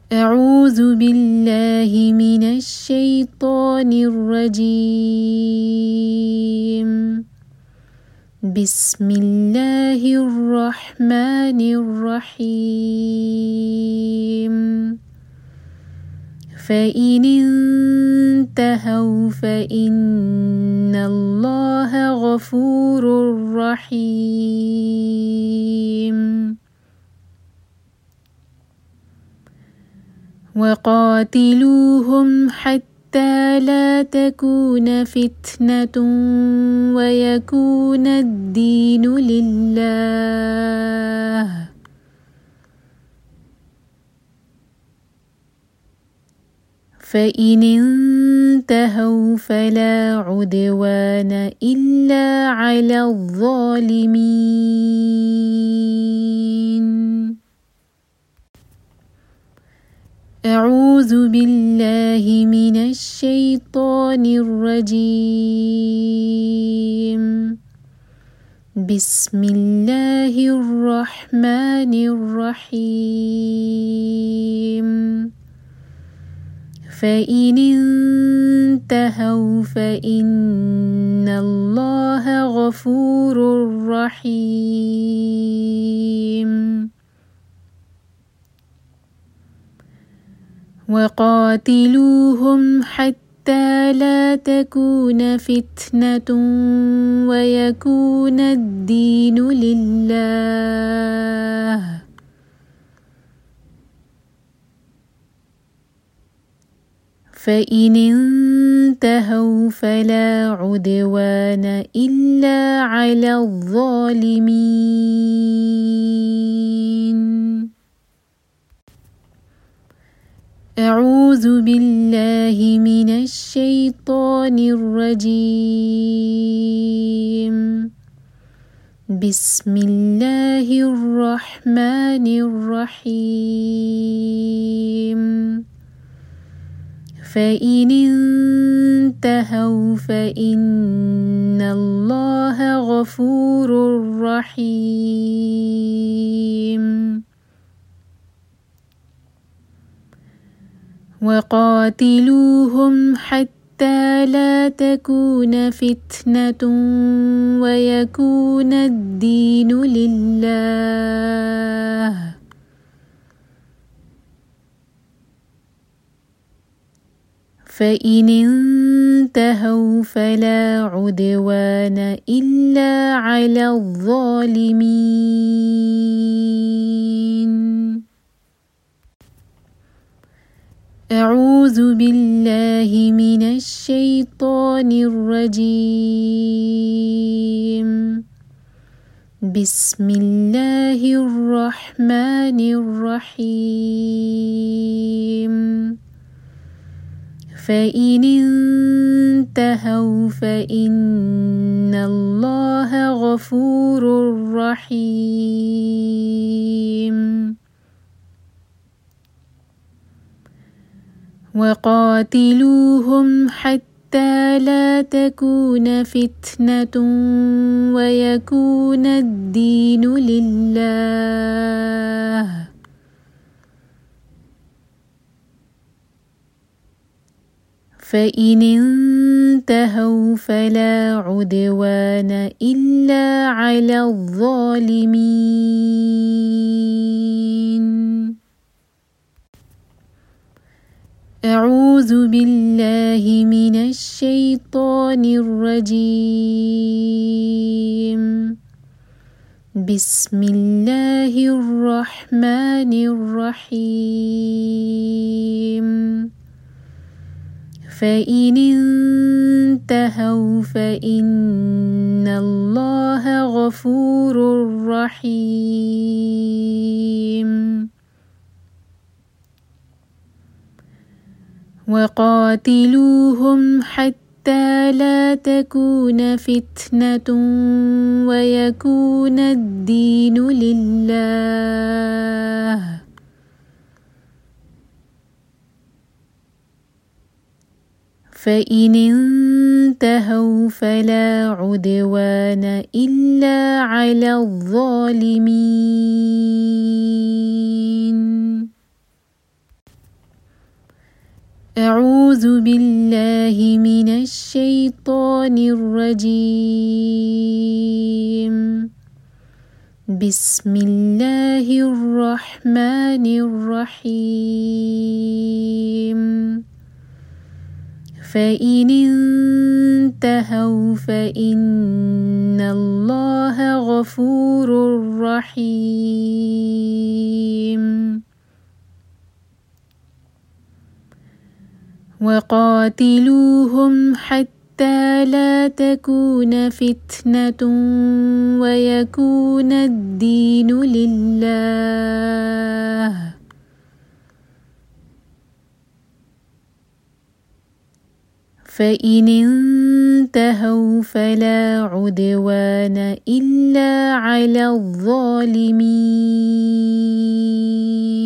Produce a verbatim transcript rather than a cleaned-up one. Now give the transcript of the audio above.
أعوذ بالله من الشيطان الرجيم. بسم الله الرحمن الرحيم. فإن انتهوا فإن الله غفور رحيم. وقاتلوهم حتى لا تكون فتنة ويكون الدين لله. فإن انتهوا فلا عدوان إلا على الظالمين. أعوذ بالله من الشيطان الرجيم. بسم الله الرحمن الرحيم. فإن انتهوا فإن الله غفور رحيم. وقاتلوهم حتى لا تكون فتنة ويكون الدين لله. فإن انتهوا فلا عدوان إلا على الظالمين. أعوذ بالله من الشيطان الرجيم. بسم الله الرحمن الرحيم. فإن انتهوا فإن الله غفور رحيم. وقاتلوهم حتى لا تكون فتنة ويكون الدين لله. فإن انتهوا فلا عدوان إلا على الظالمين. أعوذ بالله من الشيطان الرجيم. بسم الله الرحمن الرحيم. فإن انتهوا فإن الله غفور رحيم. وقاتلوهم حتى لا تكون فتنة ويكون الدين لله. فإن انتهوا فلا عدوان إلا على الظالمين. أعوذ بالله من الشيطان الرجيم. بسم الله الرحمن الرحيم. فإن انتهوا فإن الله غفور رحيم. وقاتلوهم حتى لا تكون فتنة ويكون الدين لله. فإن انتهوا فلا عدوان إلا على الظالمين. أعوذ بالله من الشيطان الرجيم. بسم الله الرحمن الرحيم. فإن انتهوا فإن الله غفور رحيم. وقاتلوهم حتى لا تكون فتنة ويكون الدين لله. فإن انتهوا فلا عدوان إلا على الظالمين.